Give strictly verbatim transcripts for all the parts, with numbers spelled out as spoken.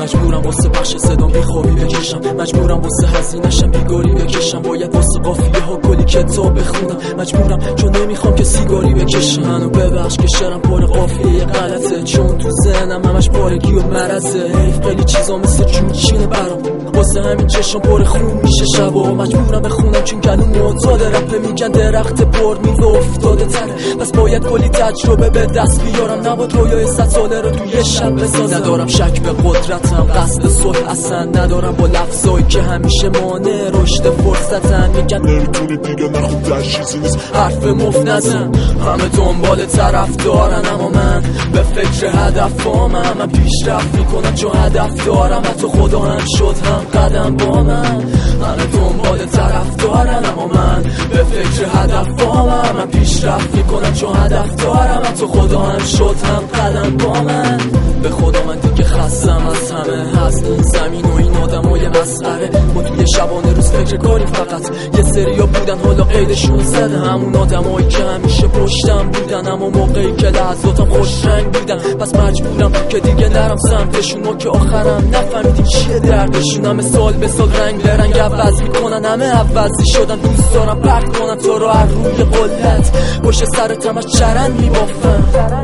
مجبورم واسه بخش صدام بیخوابی بکشم، مجبورم واسه هزینه‌شم بیگاری بکشم، باید واسه قافیه ها کلی کتاب بخونم، مجبورم چون نمیخوام که سیگاری بکشم. منو ببخش که شعرم پر قافیه غلطه، چون تو ذهنم همش پارگی و مرزه. حیف خیلی چیزا مثل جوچینه برام، واسه همین چشم پر خون میشه شبا. مجبورم بخونم چون گلوم معتاده، رپ میگن درخت برد میوه افتاده تره، پس باید کلی تجربه به دست بیارم. نباید رویای صد ساله رو توی شب بسازم. ندارم شک به قدرتم، قصد صلح اصلا ندارم، با لفظایی که همیشه مانع رشد فرصتن. میگن نمیتونی دیگه نخود چیزی نیست، حرف مفت نزن. همه دنبال طرف دارن اما من به فکر هدفام. من پیشرفت میکنم چون هدف دارم، حتی خدا هم شد هم قدم با من. همه دنبال طرف دارن اما من به فکر هدفام. من پیشرفت میکنم چون هدف دارم، حتی خدا هم شد هم قدم با من. به خدا من دیگه خستم از همه، از این زمین و این آدمای مسخره. ما توی شبانه روز فکر کاری فقط یه سریا بودن، حالا قیدشون زده. همون آدمایی که همیشه پشتم بودن، اما موقعی که لحظاتم خوش رنگ بودن. پس مجبورم که دیگه نرم سمتشون، ما که آخرم نفهمیدیم چیه دردشون. همه سال به سال رنگ به رنگ عوض میکنن، همه عوضی شدن. دوست دارم پرت کنم تو رو از روی قلت، پشت سرت همش چرند میبافن.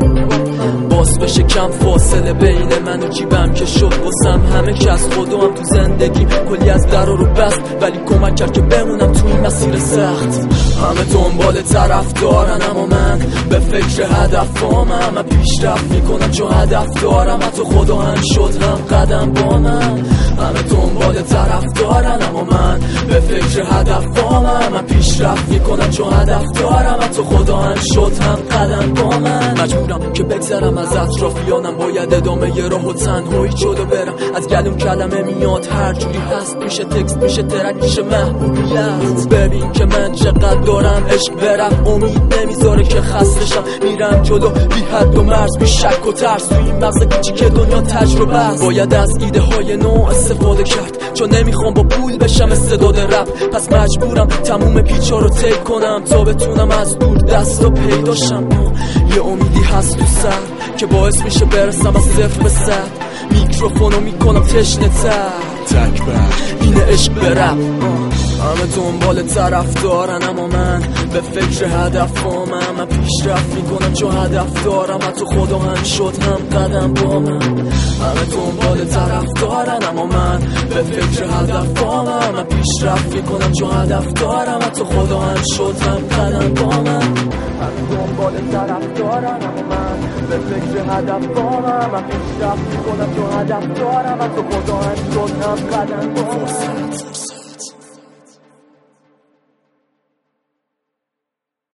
باز بشه کم فاصله بین من و جیبم که شد باسم همه که از خودم تو زندگی کلی از در رو بست، ولی کمک کرد که بمونم تو این مسیر سخت. همه دنبال طرف دارن اما من به فکر هدفام. من پیشرفت میکنم چون هدف دارم، حتی خدا هم شد هم قدم با من. همه دنبال طرف دارن اما من به فکر هدفام. من پیشرفت میکنم چون هدف دارم، حتی خدا هم شد هم قدم با من. مجبورم که بگذرم از اطرافیانم، باید ادامه یه راه و تنهایی جلو برم. از گلوم کلمه میاد هر جوری هست، میشه تکست میشه ترک میشه محبوبیت. ببین که من چقدر دارم عشق برم، امید نمیذاره که خستشم. میرم جلو بی حد و مرز، بی شک و ترس، توی این مغز گیجی که دنیا تجربه است. باید از ایده های نو استفاده کرد، چون نمیخوام با پول بشم استعداد رپ. پس مجبورم تموم پیچا رو طی کنم تا بتونم از دور دستا پیداشم. یه امیدی هست تو سر که باعث میشه برسم از صفر به صد. میکروفونو میکنم تشنه تر، تک بر اینه عشق برم. همه دنبال طرف دارن اما من به فکر هدفام. من پیشرفت میکنم چون هدف دارم، حتی خدا هم شد هم قدم با من. همه دنبال طرف دارن اما من به فکر هدفام. من پیشرفت میکنم چون هدف دارم، حتی خدا هم شد هم قدم با من. همه دنبال طرف دارن اما من به فکر هدفام. من پیشرفت میکنم چون هدف دارم، حتی خدا هم شد هم قدم با من.